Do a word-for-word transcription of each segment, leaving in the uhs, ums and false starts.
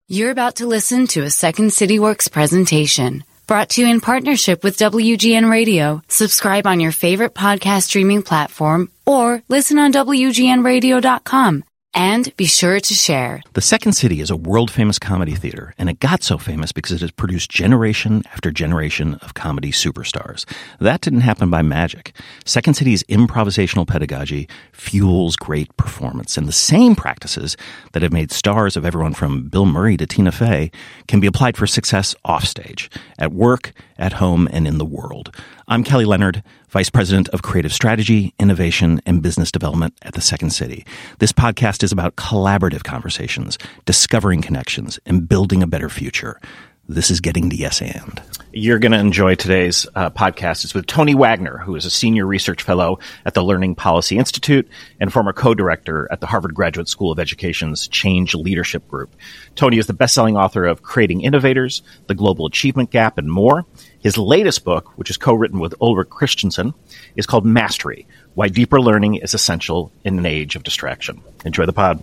You're about to listen to a Second City Works presentation brought to you in partnership with W G N Radio. Subscribe on your favorite podcast streaming platform or listen on W G N radio dot com. And be sure to share. The Second City is a world-famous comedy theater, and it got so famous because it has produced generation after generation of comedy superstars. That didn't happen by magic. Second City's improvisational pedagogy fuels great performance, and the same practices that have made stars of everyone from Bill Murray to Tina Fey can be applied for success offstage, at work, at home, and in the world. I'm Kelly Leonard, Vice President of Creative Strategy, Innovation, and Business Development at the Second City. This podcast is about collaborative conversations, discovering connections, and building a better future. This is Getting the Yes And. You're going to enjoy today's uh, podcast. It's with Tony Wagner, who is a Senior Research Fellow at the Learning Policy Institute and former co-director at the Harvard Graduate School of Education's Change Leadership Group. Tony is the best-selling author of Creating Innovators, The Global Achievement Gap, and more. His latest book, which is co-written with Ulrich Christensen, is called Mastery, Why Deeper Learning is Essential in an Age of Distraction. Enjoy the pod.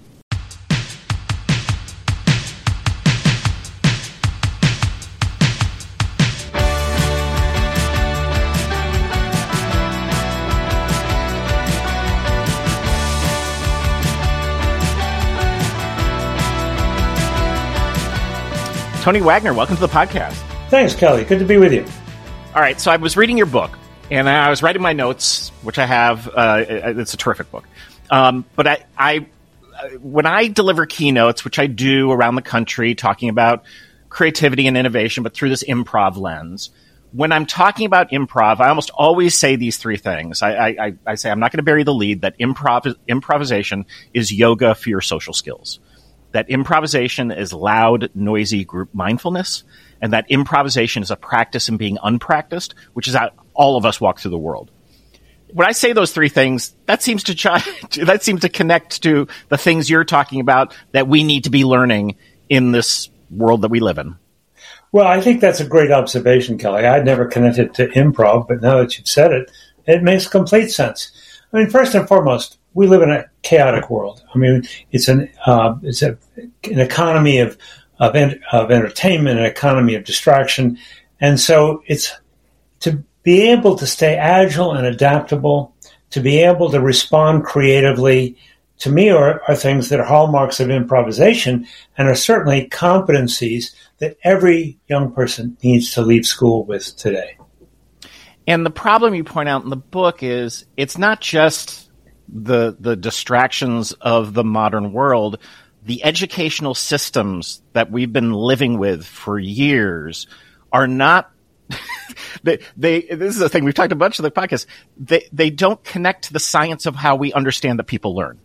Tony Wagner, welcome to the podcast. Thanks, Kelly. Good to be with you. All right, so I was reading your book, and I was writing my notes, which I have. Uh, it's a terrific book. Um, but I, I, when I deliver keynotes, which I do around the country, talking about creativity and innovation, but through this improv lens, when I'm talking about improv, I almost always say these three things. I, I, I say I'm not going to bury the lead that improv, improvisation is yoga for your social skills. That improvisation is loud, noisy group mindfulness, and that improvisation is a practice in being unpracticed, which is how all of us walk through the world. When I say those three things, that seems to ch- that seems to connect to the things you're talking about that we need to be learning in this world that we live in. Well, I think that's a great observation, Kelly. I'd never connected to improv, but now that you've said it, it makes complete sense. I mean, first and foremost, we live in a chaotic world. I mean, it's an uh, it's a, an economy of of, en- of entertainment, an economy of distraction, and so it's to be able to stay agile and adaptable, to be able to respond creatively. To me, are, are things that are hallmarks of improvisation and are certainly competencies that every young person needs to leave school with today. And the problem you point out in the book is it's not just the the distractions of the modern world. The educational systems that we've been living with for years are not they, they this is a thing we've talked a bunch of the podcasts. They they don't connect to the science of how we understand that people learn.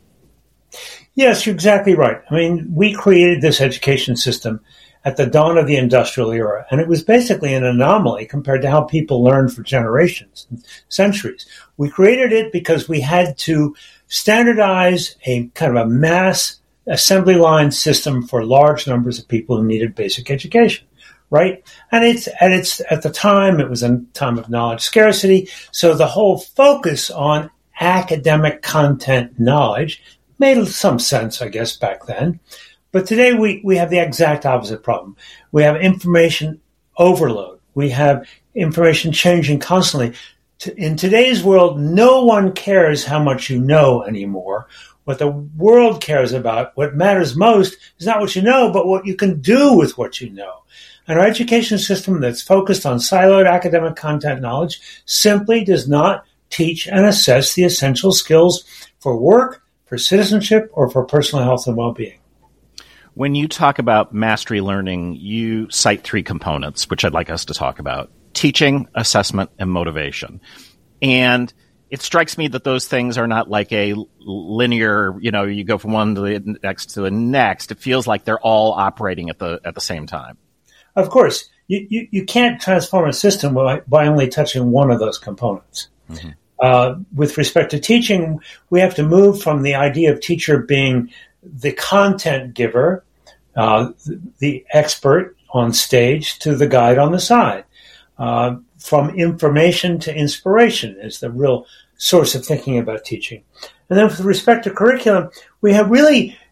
Yes, you're exactly right. I mean, we created this education system at the dawn of the industrial era, and it was basically an anomaly compared to how people learned for generations and centuries. We created it because we had to standardize a kind of a mass assembly line system for large numbers of people who needed basic education, right? And it's at its at the time it was a time of knowledge scarcity, so the whole focus on academic content knowledge made some sense, I guess, back then. But today we, we have the exact opposite problem. We have information overload. We have information changing constantly. In today's world, no one cares how much you know anymore. What the world cares about, what matters most, is not what you know, but what you can do with what you know. And our education system that's focused on siloed academic content knowledge simply does not teach and assess the essential skills for work, for citizenship, or for personal health and well-being. When you talk about mastery learning, you cite three components, which I'd like us to talk about: teaching, assessment, and motivation. And it strikes me that those things are not like a linear, you know, you go from one to the next to the next. It feels like they're all operating at the at the same time. Of course, you, you, you can't transform a system by, by only touching one of those components. Mm-hmm. Uh, with respect to teaching, we have to move from the idea of teacher being the content giver, uh, the expert on stage, to the guide on the side. Uh, from information to inspiration is the real source of thinking about teaching. And then with respect to curriculum, we have really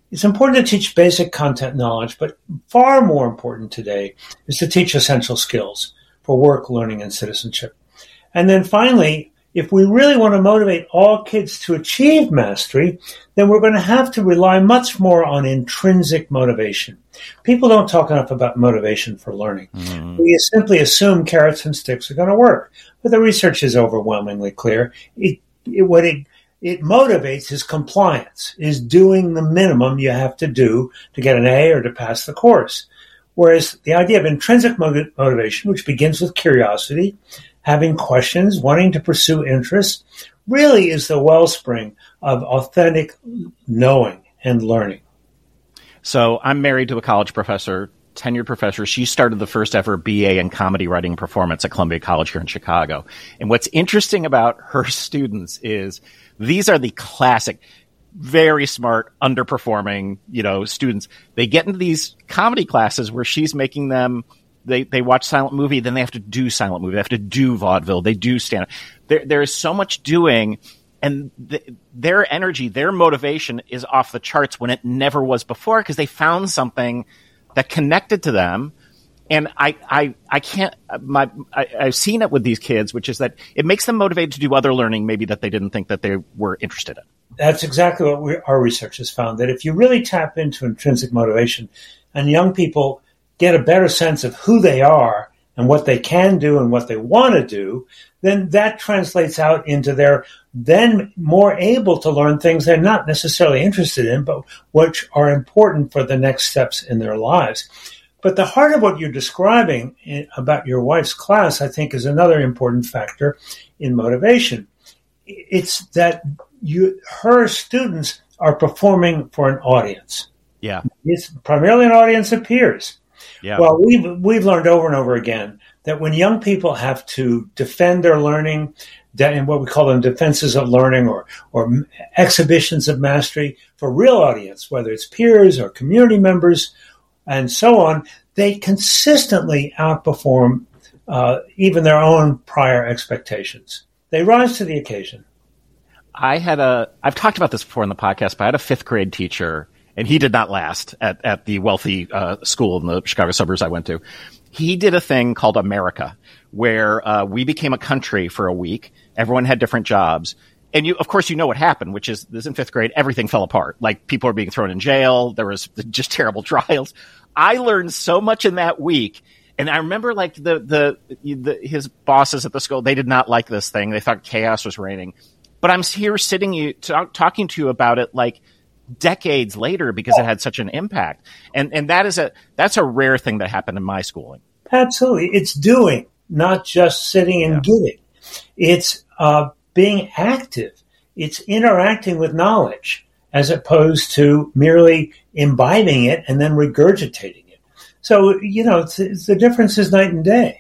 It's important to teach basic content knowledge, but far more important today is to teach essential skills for work, learning, and citizenship. And then finally, if we really want to motivate all kids to achieve mastery, then we're going to have to rely much more on intrinsic motivation. People don't talk enough about motivation for learning. Mm-hmm. We simply assume carrots and sticks are going to work, but the research is overwhelmingly clear. It, it, what it It motivates is compliance, is doing the minimum you have to do to get an A or to pass the course. Whereas the idea of intrinsic motiv- motivation, which begins with curiosity, having questions, wanting to pursue interests, really is the wellspring of authentic knowing and learning. So I'm married to a college professor, tenured professor. She started the first ever B A in comedy writing and performance at Columbia College here in Chicago. And what's interesting about her students is these are the classic, very smart, underperforming, you know, students. They get into these comedy classes where she's making them, they, they watch silent movie, then they have to do silent movie. They have to do vaudeville. They do stand up. There, there is so much doing, and the, their energy, their motivation is off the charts when it never was before, because they found something that connected to them. And I, I, I can't, my, I, I've seen it with these kids, which is that it makes them motivated to do other learning, maybe that they didn't think that they were interested in. That's exactly what we, our research has found, that if you really tap into intrinsic motivation and young people get a better sense of who they are and what they can do and what they want to do, then that translates out into their then more able to learn things they're not necessarily interested in, but which are important for the next steps in their lives. But the heart of what you're describing about your wife's class, I think, is another important factor in motivation. It's that you, her students are performing for an audience. Yeah. It's primarily an audience of peers. Yeah. Well, we've, we've learned over and over again that when young people have to defend their learning, that in what we call them defenses of learning or, or exhibitions of mastery for real audience, whether it's peers or community members, and so on, they consistently outperform uh, even their own prior expectations. They rise to the occasion. I had a, I've talked about this before in the podcast, but I had a fifth grade teacher, and he did not last at, at the wealthy uh, school in the Chicago suburbs I went to. He did a thing called America, where uh, we became a country for a week. Everyone had different jobs. And you, of course, you know what happened, which is this in fifth grade, everything fell apart. Like people were being thrown in jail. There was just terrible trials. I learned so much in that week. And I remember like the, the, the, his bosses at the school, they did not like this thing. They thought chaos was reigning, but I'm here sitting you talk, talking to you about it like decades later because it had such an impact. And, and that is a, that's a rare thing that happened in my schooling. Absolutely. It's doing, not just sitting and yeah. getting. It's, uh, being active. It's interacting with knowledge as opposed to merely imbibing it and then regurgitating it. So, you know, it's, it's, the difference is night and day.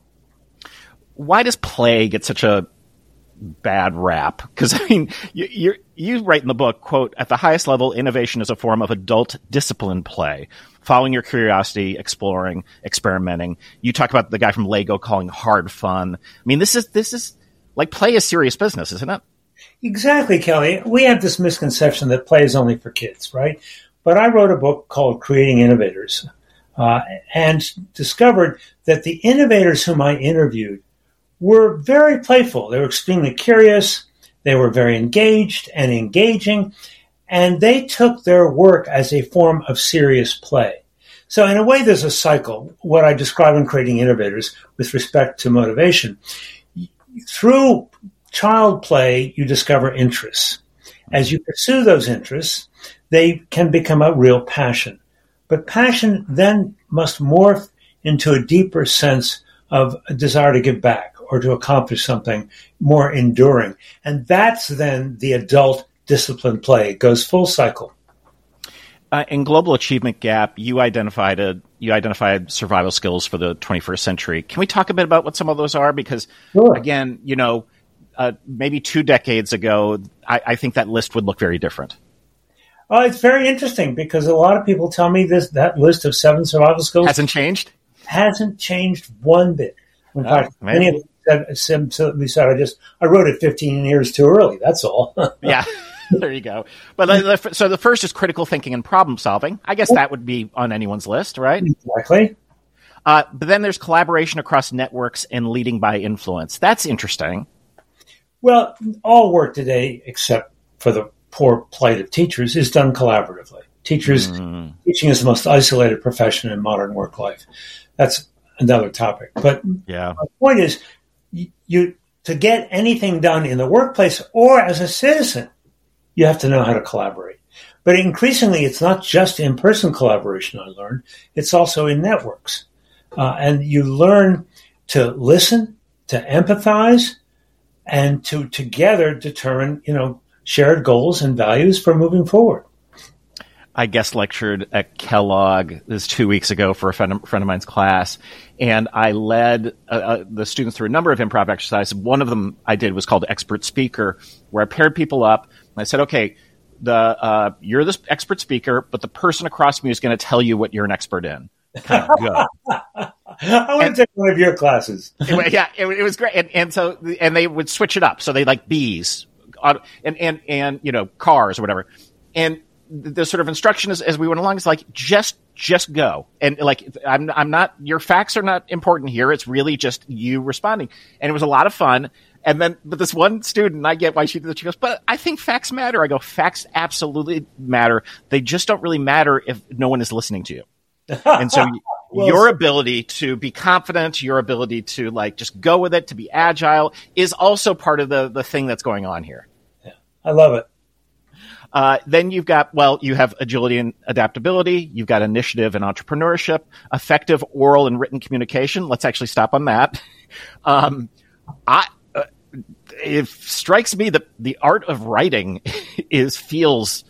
Why does play get such a bad rap? Because, I mean, you, you you write in the book, quote, at the highest level, innovation is a form of adult disciplined play, following your curiosity, exploring, experimenting. You talk about the guy from Lego calling hard fun. I mean, this is this is like play is serious business, isn't it? Exactly, Kelly. We have this misconception that play is only for kids, right? But I wrote a book called Creating Innovators uh, and discovered that the innovators whom I interviewed were very playful. They were extremely curious. They were very engaged and engaging, and they took their work as a form of serious play. So in a way, there's a cycle, what I describe in Creating Innovators with respect to motivation. Through child play, you discover interests. As you pursue those interests, they can become a real passion. But passion then must morph into a deeper sense of a desire to give back or to accomplish something more enduring. And that's then the adult disciplined play. It goes full cycle. Uh, in Global Achievement Gap, you identified a, you identified survival skills for the twenty-first century. Can we talk a bit about what some of those are? Because, sure. again, you know, uh, maybe two decades ago, I, I think that list would look very different. Oh, it's very interesting because a lot of people tell me this that list of seven survival skills hasn't changed. Hasn't changed one bit. In oh, fact, many of them said, said, said, I just I wrote it fifteen years too early. That's all. yeah. There you go. But the, so the first is critical thinking and problem solving. I guess that would be on anyone's list, right? Exactly. Uh, but then there's collaboration across networks and leading by influence. That's interesting. Well, all work today, except for the poor plight of teachers, is done collaboratively. Teachers, mm. teaching is the most isolated profession in modern work life. That's another topic. But yeah. my point is, you to get anything done in the workplace or as a citizen, you have to know how to collaborate. But increasingly, it's not just in-person collaboration, I learned. It's also in networks. Uh, and you learn to listen, to empathize, and to together determine, you know, shared goals and values for moving forward. I guest lectured at Kellogg this two weeks ago for a friend of, friend of mine's class, and I led uh, uh, the students through a number of improv exercises. One of them I did was called Expert Speaker, where I paired people up, and I said, okay, the uh, you're the expert speaker, but the person across from you is going to tell you what you're an expert in. Kind of go. I want and, to take one of your classes. it, yeah, it, it was great, and, and so and they would switch it up. So they like bees, uh, and and and you know cars or whatever, and the sort of instruction is, as we went along is like just just go, and like I'm I'm not your facts are not important here. It's really just you responding, and it was a lot of fun. And then, but this one student, I get why she did that. She goes, but I think facts matter. I go, facts absolutely matter. They just don't really matter if no one is listening to you. And so well, your ability to be confident, your ability to like just go with it, to be agile is also part of the, the thing that's going on here. Yeah, I love it. Uh, then you've got, well, you have agility and adaptability. You've got initiative and entrepreneurship, effective oral and written communication. Let's actually stop on that. Um, I, uh, it strikes me that the art of writing is, feels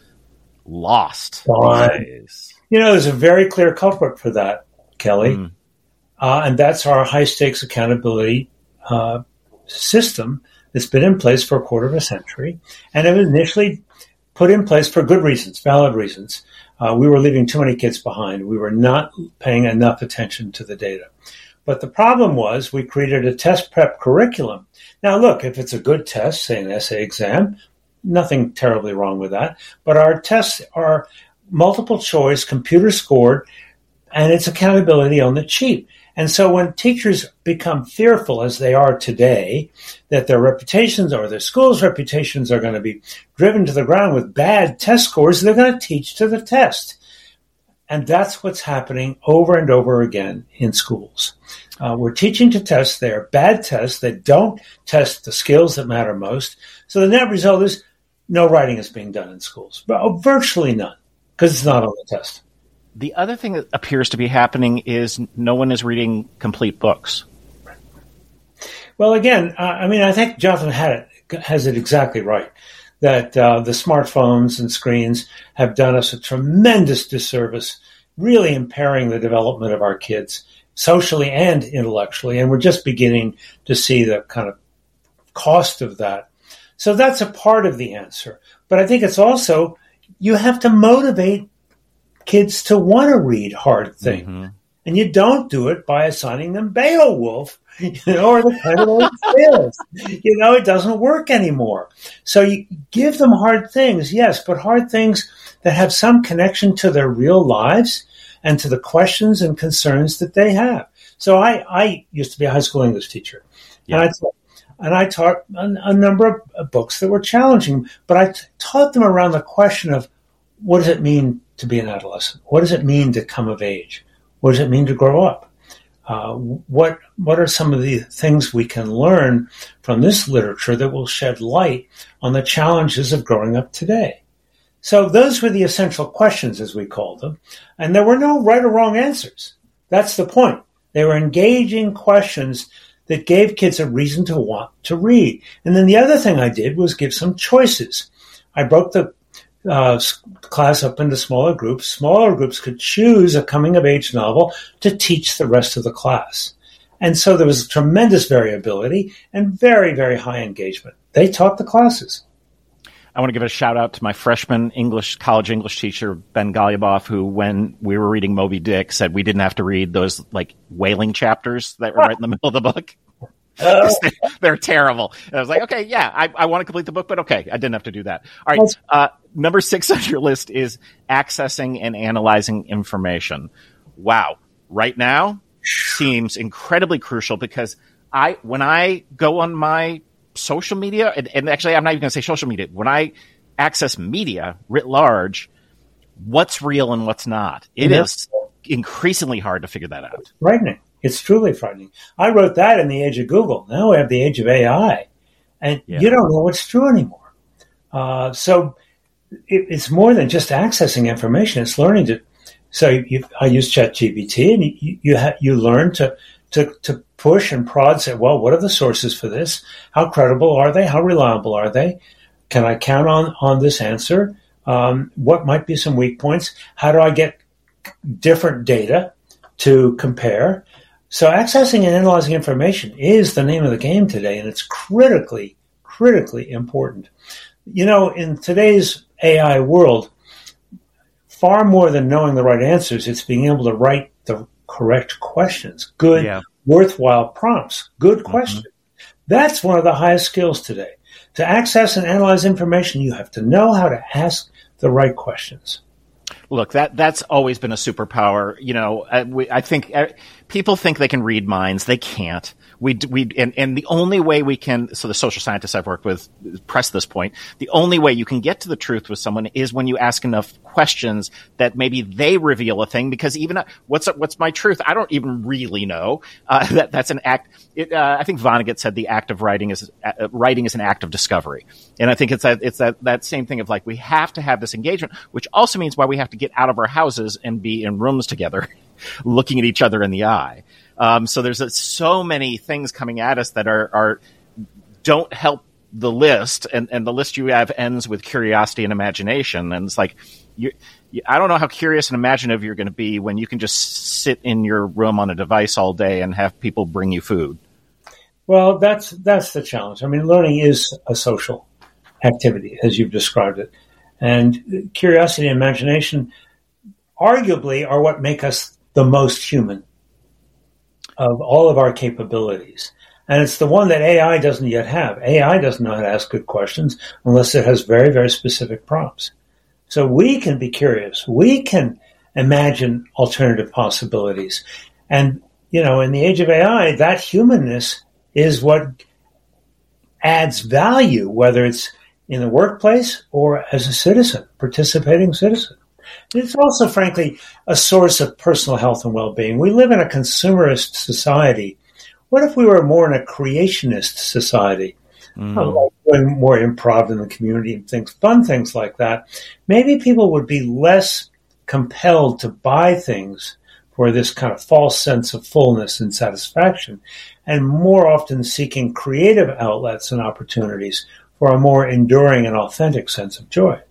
lost. These You know, there's a very clear culprit for that, Kelly. Mm. Uh, and that's our high stakes accountability, uh, system that's been in place for a quarter of a century. And it was initially put in place for good reasons, valid reasons. Uh, we were leaving too many kids behind. We were not paying enough attention to the data. But the problem was we created a test prep curriculum. Now, look, if it's a good test, say an essay exam, nothing terribly wrong with that. But our tests are multiple choice, computer scored, and it's accountability on the cheap. And so when teachers become fearful, as they are today, that their reputations or their school's reputations are going to be driven to the ground with bad test scores, they're going to teach to the test. And that's what's happening over and over again in schools. Uh, we're teaching to test. They're bad tests. They don't test the skills that matter most. So the net result is no writing is being done in schools, but virtually none, because it's not on the test. The other thing that appears to be happening is no one is reading complete books. Well, again, uh, I mean, I think Jonathan had it, has it exactly right, that uh, the smartphones and screens have done us a tremendous disservice, really impairing the development of our kids socially and intellectually, and we're just beginning to see the kind of cost of that. So that's a part of the answer. But I think it's also, you have to motivate kids to want to read hard things. Mm-hmm. And you don't do it by assigning them Beowulf, you know, or the kind of old tales. You know, it doesn't work anymore. So you give them hard things, yes, but hard things that have some connection to their real lives and to the questions and concerns that they have. So I, I used to be a high school English teacher. Yeah. And I taught, and I taught a, a number of books that were challenging, but I t- taught them around the question of, what does it mean to be an adolescent? What does it mean to come of age? What does it mean to grow up? Uh, what what are some of the things we can learn from this literature that will shed light on the challenges of growing up today? So those were the essential questions, as we called them, and there were no right or wrong answers. That's the point. They were engaging questions that gave kids a reason to want to read. And then the other thing I did was give some choices. I broke the Uh, class up into smaller groups. Smaller groups could choose a coming-of-age novel to teach the rest of the class. And so there was tremendous variability and very, very high engagement. They taught the classes. I want to give a shout-out to my freshman English college English teacher, Ben Golyaboff, who, when we were reading Moby Dick, said we didn't have to read those like whaling chapters that were right in the middle of the book. Oh. They're terrible. And I was like, okay, yeah, I, I want to complete the book, but okay, I didn't have to do that. All right. Uh, number six on your list is accessing and analyzing information. Wow. Right now seems incredibly crucial because I, when I go on my social media, and, and actually I'm not even going to say social media, when I access media writ large, what's real and what's not, it yeah. is increasingly hard to figure that out. Frightening. It's truly frightening. I wrote that in the age of Google. Now we have the age of A I, and yeah. you don't know what's true anymore. Uh, so it, it's more than just accessing information. It's learning to. So you, I use ChatGPT, and you you, ha, you learn to, to to push and prod. Say, well, what are the sources for this? How credible are they? How reliable are they? Can I count on on this answer? Um, what might be some weak points? How do I get different data to compare? So accessing and analyzing information is the name of the game today, and it's critically, critically important. You know, in today's A I world, far more than knowing the right answers, it's being able to write the correct questions, good, yeah. worthwhile prompts, good questions. Mm-hmm. That's one of the highest skills today. To access and analyze information, you have to know how to ask the right questions. Look, that that's always been a superpower. You know, I, we, I think uh, people think they can read minds. They can't. We we and, and the only way we can. So the social scientists I've worked with press this point. The only way you can get to the truth with someone is when you ask enough questions that maybe they reveal a thing. Because even uh, what's what's my truth? I don't even really know. Uh, that that's an act. It, uh, I think Vonnegut said the act of writing is uh, writing is an act of discovery. And I think it's that it's that that same thing of like we have to have this engagement, which also means why we have to get out of our houses and be in rooms together, looking at each other in the eye. Um, so there's uh, so many things coming at us that are, are don't help the list, and, and the list you have ends with curiosity and imagination. And it's like, you, you, I don't know how curious and imaginative you're going to be when you can just sit in your room on a device all day and have people bring you food. Well, that's that's the challenge. I mean, learning is a social activity, as you've described it, and curiosity and imagination arguably are what make us the most human of all of our capabilities. And it's the one that A I doesn't yet have. A I doesn't know how to ask good questions unless it has very, very specific prompts. So we can be curious. We can imagine alternative possibilities. And, you know, in the age of A I, that humanness is what adds value, whether it's in the workplace or as a citizen, participating citizen. It's also, frankly, a source of personal health and well-being. We live in a consumerist society. What if we were more in a creationist society? Mm. Like doing more improv in the community and things, fun things like that. Maybe people would be less compelled to buy things for this kind of false sense of fullness and satisfaction, and more often seeking creative outlets and opportunities for a more enduring and authentic sense of joy.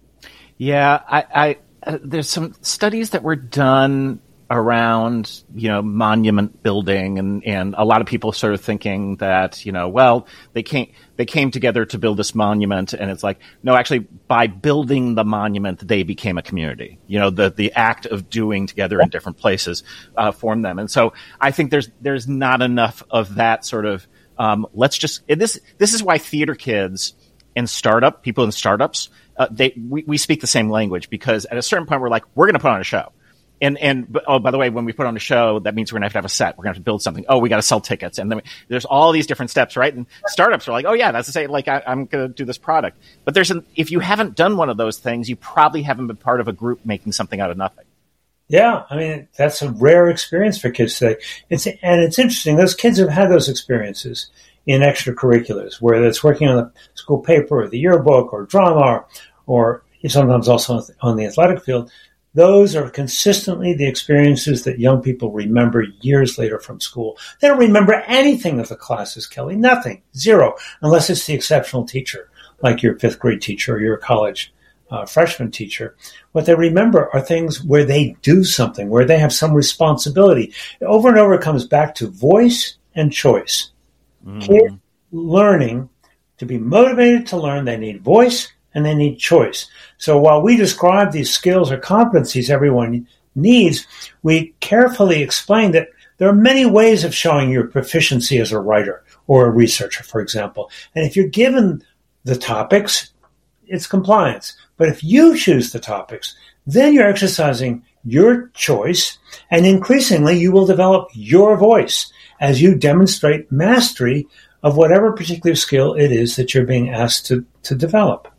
Yeah, I, I uh, there's some studies that were done around, you know, monument building, and, and a lot of people sort of thinking that, you know, well, they came they came together to build this monument, and it's like, no, actually, by building the monument, they became a community. You know, the the act of doing together in different places uh, formed them, and so I think there's there's not enough of that sort of um, let's just this this is why theater kids and startup people in startups uh, they we, we speak the same language, because at a certain point we're like, we're going to put on a show. And, and, oh, by the way, when we put on a show, that means we're going to have to have a set. We're going to have to build something. Oh, we got to sell tickets. And then we, there's all these different steps, right? And startups are like, oh yeah, that's to say, like, I, I'm going to do this product. But there's an, if you haven't done one of those things, you probably haven't been part of a group making something out of nothing. Yeah. I mean, that's a rare experience for kids today. It's, and it's interesting. Those kids have had those experiences in extracurriculars, whether it's working on the school paper or the yearbook or drama or, or sometimes also on the athletic field. Those are consistently the experiences that young people remember years later from school. They don't remember anything of the classes, Kelly. Nothing. Zero. Unless it's the exceptional teacher, like your fifth grade teacher or your college uh, freshman teacher. What they remember are things where they do something, where they have some responsibility. Over and over it comes back to voice and choice. Mm. Kids learning to be motivated to learn, they need voice and they need choice. So while we describe these skills or competencies everyone needs, we carefully explain that there are many ways of showing your proficiency as a writer or a researcher, for example. And if you're given the topics, it's compliance. But if you choose the topics, then you're exercising your choice, and increasingly you will develop your voice as you demonstrate mastery of whatever particular skill it is that you're being asked to, to develop.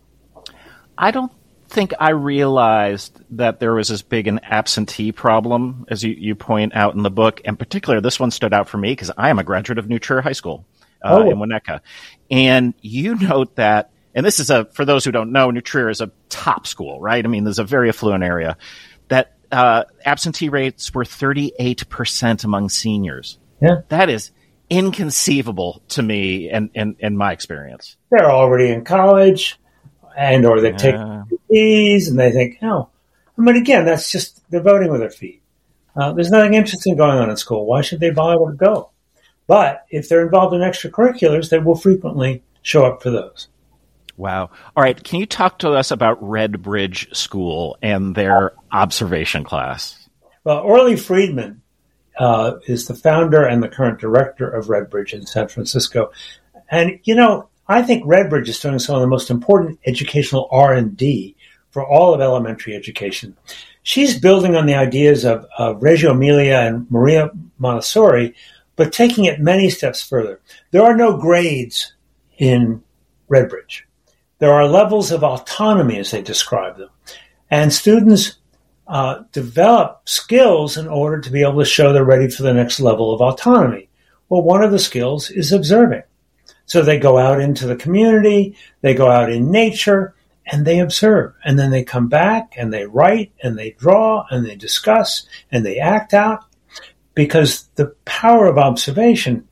I don't think I realized that there was as big an absentee problem as you, you point out in the book. In particular, this one stood out for me because I am a graduate of New Trier High School uh, oh. in Winnetka. And you note that, and this is a, for those who don't know, New Trier is a top school, right? I mean, there's a very affluent area, that uh, absentee rates were thirty-eight percent among seniors. Yeah. That is inconceivable to me and in, in, in my experience. They're already in college, and or they take Yeah. fees, and they think, oh, I mean, again, that's just, they're voting with their feet. Uh, there's nothing interesting going on in school. Why should they bother to go? But if they're involved in extracurriculars, they will frequently show up for those. Wow. All right. Can you talk to us about Red Bridge School and their observation class? Well, Orly Friedman uh, is the founder and the current director of Red Bridge in San Francisco. And, you know, I think Red Bridge is doing some of the most important educational R and D for all of elementary education. She's building on the ideas of, of Reggio Emilia and Maria Montessori, but taking it many steps further. There are no grades in Red Bridge. There are levels of autonomy, as they describe them. And students uh, develop skills in order to be able to show they're ready for the next level of autonomy. Well, one of the skills is observing. So they go out into the community, they go out in nature, and they observe. And then they come back and they write and they draw and they discuss and they act out, because the power of observation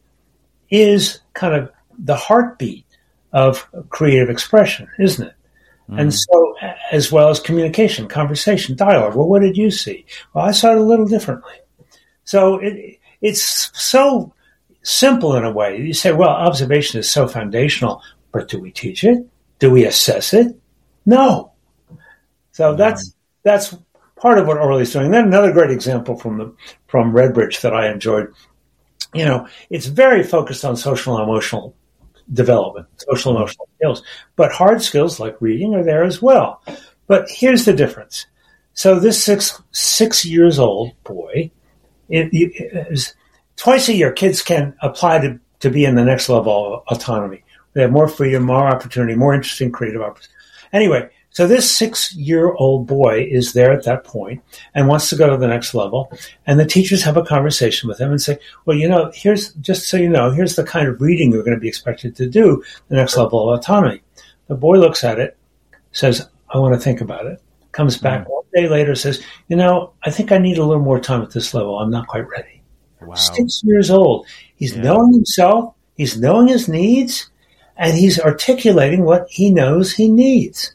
is kind of the heartbeat of creative expression, isn't it? Mm. And so, as well as communication, conversation, dialogue. Well, what did you see? Well, I saw it a little differently. So it, it's so simple in a way. You say, well, observation is so foundational, but do we teach it? Do we assess it? No. So mm. that's that's part of what Orly's doing. Then another great example from the from Red Bridge that I enjoyed. You know, it's very focused on social and emotional development, social emotional skills, but hard skills like reading are there as well. But here's the difference. So this six six years old boy, it, it is, twice a year, kids can apply to, to be in the next level of autonomy. They have more freedom, more opportunity, more interesting creative opportunity. Anyway, so this six-year-old boy is there at that point and wants to go to the next level. And the teachers have a conversation with him and say, well, you know, here's, just so you know, here's the kind of reading you're going to be expected to do, the next level of autonomy. The boy looks at it, says, I want to think about it, comes back mm. one day later, says, you know, I think I need a little more time at this level. I'm not quite ready. Wow. Six years old. He's yeah. knowing himself, he's knowing his needs, and he's articulating what he knows he needs.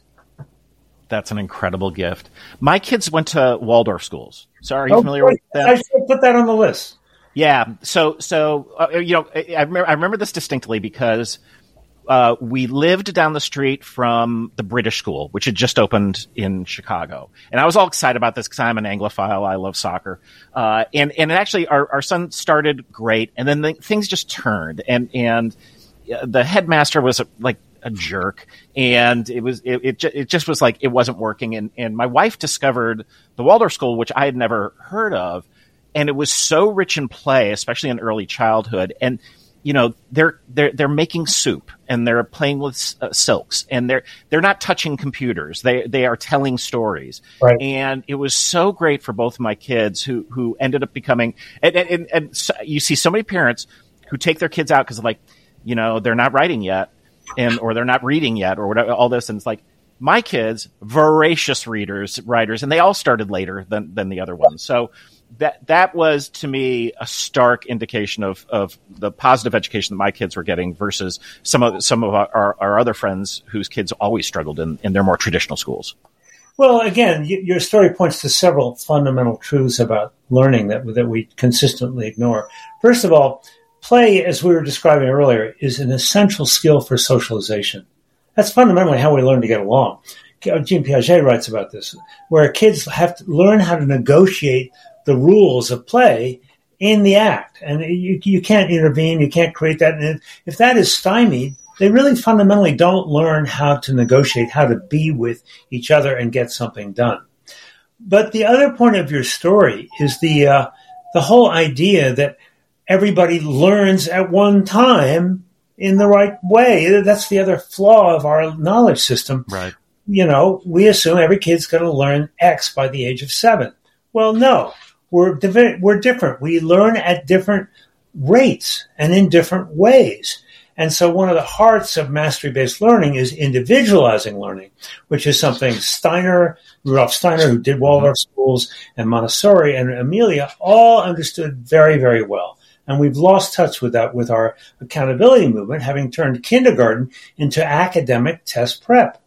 That's an incredible gift. My kids went to Waldorf schools. So are you oh, familiar with that? I should put that on the list. Yeah. So, so uh, you know, I remember, I remember this distinctly because uh, we lived down the street from the British school, which had just opened in Chicago. And I was all excited about this because I'm an Anglophile. I love soccer. Uh, and, and actually, our, our son started great. And then the, things just turned. And, and the headmaster was like a jerk, and it was it it, it just was like it wasn't working. And and my wife discovered the Waldorf School, which I had never heard of, and it was so rich in play, especially in early childhood. And you know, they're they're they're making soup, and they're playing with uh, silks, and they're they're not touching computers. They they are telling stories, right. And it was so great for both of my kids, who who ended up becoming. And and, and, and so you see so many parents who take their kids out because like, you know, they're not writing yet. And or they're not reading yet, or whatever. All this, and it's like my kids, voracious readers, writers, and they all started later than than the other ones. So that that was to me a stark indication of of the positive education that my kids were getting versus some of some of our, our other friends whose kids always struggled in, in their more traditional schools. Well, again, y- your story points to several fundamental truths about learning that that we consistently ignore. First of all, play, as we were describing earlier, is an essential skill for socialization. That's fundamentally how we learn to get along. Jean Piaget writes about this, where kids have to learn how to negotiate the rules of play in the act. And you, you can't intervene. You can't create that. And if that is stymied, they really fundamentally don't learn how to negotiate, how to be with each other and get something done. But the other point of your story is the uh, the whole idea that everybody learns at one time in the right way. That's the other flaw of our knowledge system. Right. You know, we assume every kid's going to learn X by the age of seven. Well, no, we're div- we're different. We learn at different rates and in different ways. And so one of the hearts of mastery-based learning is individualizing learning, which is something Steiner, Rudolf Steiner, who did Waldorf schools, and Montessori and Amelia all understood very, very well. And we've lost touch with that with our accountability movement, having turned kindergarten into academic test prep.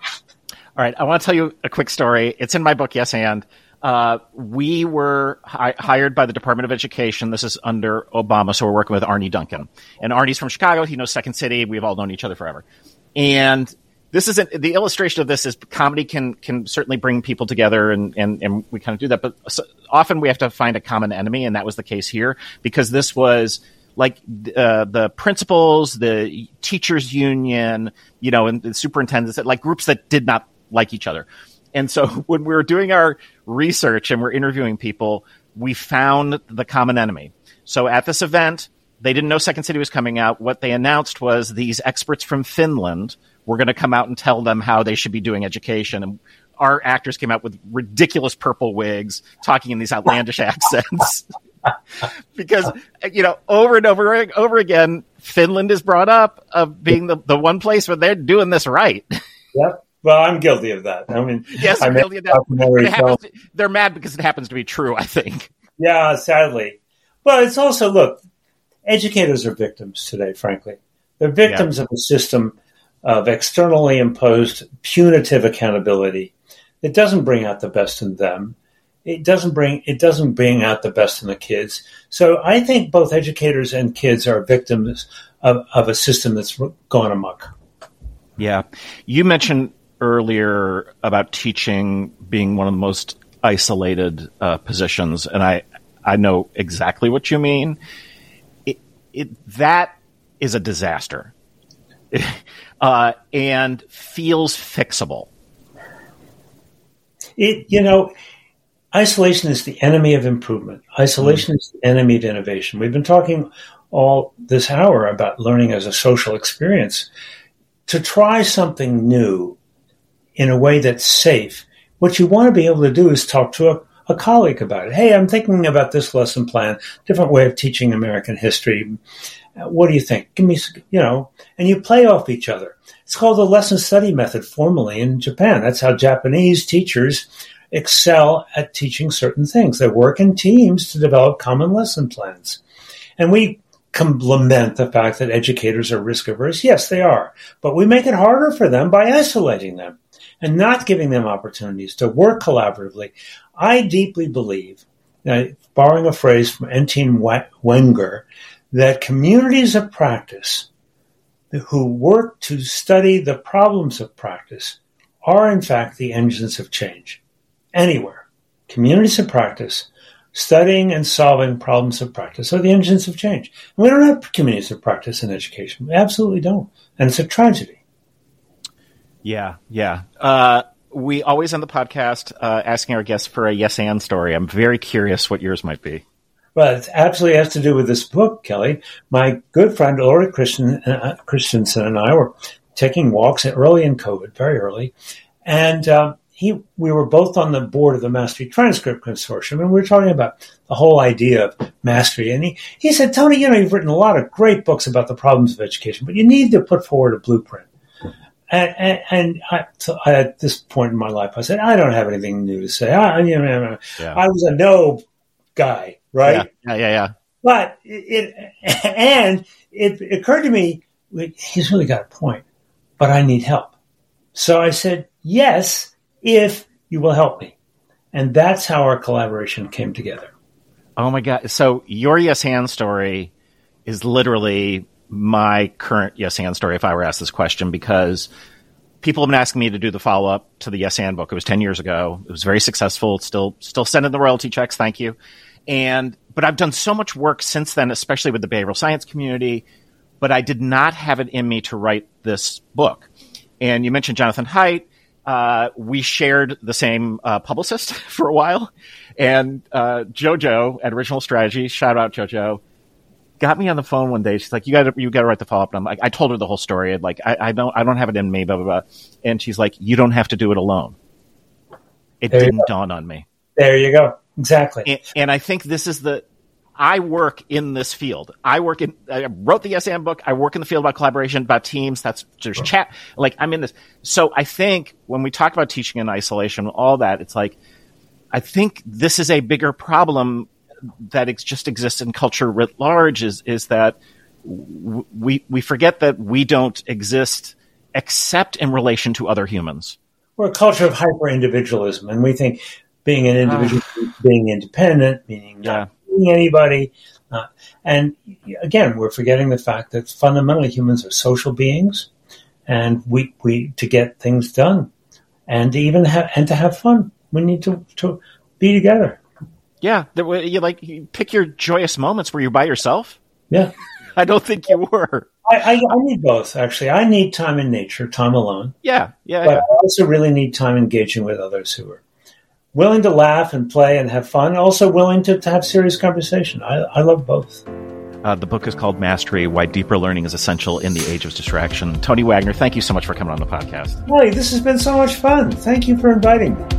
All right, I want to tell you a quick story. It's in my book, Yes and. Uh, we were hi- hired by the Department of Education. This is under Obama, so we're working with Arnie Duncan. And Arnie's from Chicago. He knows Second City. We've all known each other forever. And this isn't the illustration of this is comedy can can certainly bring people together, and and, and we kind of do that. But so, often we have to find a common enemy, and that was the case here because this was like uh, the principals, the teachers union, you know, and the superintendents, like groups that did not like each other. And so when we were doing our research and we're interviewing people, we found the common enemy. So at this event, they didn't know Second City was coming out. What they announced was these experts from Finland were going to come out and tell them how they should be doing education. And our actors came out with ridiculous purple wigs, talking in these outlandish accents. Because, you know, over and over and over again, Finland is brought up of being the, the one place where they're doing this right. Yep. Well, I'm guilty of that. I mean, yes, I'm guilty of that. But it happens to, they're mad because it happens to be true, I think. Yeah, sadly. But it's also, look, educators are victims today, frankly. They're victims yeah. of a system of externally imposed punitive accountability. It doesn't bring out the best in them. It doesn't bring it doesn't bring out the best in the kids. So I think both educators and kids are victims of, of a system that's gone amok. Yeah. You mentioned earlier about teaching being one of the most isolated uh, positions, and I, I know exactly what you mean. It, it, that is a disaster uh, and feels fixable. It, you know, isolation is the enemy of improvement. Isolation mm. is the enemy of innovation. We've been talking all this hour about learning as a social experience. To try something new in a way that's safe, what you want to be able to do is talk to a, a colleague about it. Hey, I'm thinking about this lesson plan, different way of teaching American history. What do you think? Give me, you know, and you play off each other. It's called the lesson study method formally in Japan. That's how Japanese teachers excel at teaching certain things. They work in teams to develop common lesson plans. And we compliment the fact that educators are risk averse. Yes, they are. But we make it harder for them by isolating them and not giving them opportunities to work collaboratively. I deeply believe, uh, borrowing a phrase from Etienne Wenger, that communities of practice who work to study the problems of practice are, in fact, the engines of change. Anywhere. Communities of practice studying and solving problems of practice are the engines of change. And we don't have communities of practice in education. We absolutely don't. And it's a tragedy. Yeah, yeah. Uh, we always end the podcast uh, asking our guests for a yes and story. I'm very curious what yours might be. Well, it absolutely has to do with this book, Kelly. My good friend Ulrich Christian, uh, Christensen and I were taking walks early in COVID, very early. And uh, he, we were both on the board of the Mastery Transcript Consortium, and we were talking about the whole idea of mastery. And he, he said, Tony, you know, you've written a lot of great books about the problems of education, but you need to put forward a blueprint. And, and, and I, so I, at this point in my life, I said, I don't have anything new to say. I, you know, yeah. I was a no guy, right? Yeah, yeah, yeah. yeah. But it, it and it occurred to me, he's really got a point, but I need help. So I said, yes, if you will help me. And that's how our collaboration came together. Oh, my God. So your Yes and story is literally my current Yes and story if I were asked this question, because people have been asking me to do the follow-up to the Yes and book. It was ten years ago. It was very successful. It's still, still sending the royalty checks. Thank you. And but I've done so much work since then, especially with the behavioral science community, but I did not have it in me to write this book. And you mentioned Jonathan Haidt. Uh, we shared the same uh, publicist for a while. And uh, JoJo at Original Strategy, shout out JoJo, got me on the phone one day. She's like, you got to you got to write the follow-up. And I'm like, I told her the whole story. I'd like, I, I don't I don't have it in me, blah, blah, blah. And she's like, you don't have to do it alone. It there didn't dawn on me. There you go. Exactly. And, and I think this is the, I work in this field. I work in, I wrote the S A M book. I work in the field about collaboration, about teams. That's, there's chat. Like, I'm in this. So I think when we talk about teaching in isolation, all that, it's like, I think this is a bigger problem that ex- just exists in culture writ large is, is that w- we, we forget that we don't exist except in relation to other humans. We're a culture of hyper-individualism, and we think being an individual, uh, being independent, meaning not yeah. being anybody. Uh, and again, we're forgetting the fact that fundamentally humans are social beings, and we, we to get things done and to even have and to have fun, we need to, to be together. Yeah, there, you like you pick your joyous moments where you're by yourself. Yeah, I don't think you were. I, I, I need both, actually. I need time in nature, time alone. Yeah, yeah. But yeah. I also really need time engaging with others who are willing to laugh and play and have fun, also willing to, to have serious conversation. I, I love both. Uh, the book is called Mastery, Why Deeper Learning is Essential in the Age of Distraction. Tony Wagner, thank you so much for coming on the podcast. Hey, this has been so much fun. Thank you for inviting me.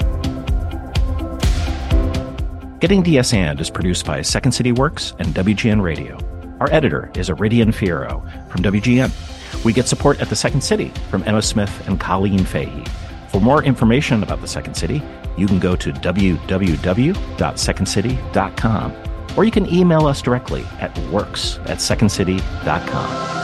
Getting D S and is produced by Second City Works and W G N Radio. Our editor is Iridian Fierro from W G N. We get support at the Second City from Emma Smith and Colleen Fahey. For more information about the Second City, you can go to w w w dot second city dot com, or you can email us directly at works at second city dot com.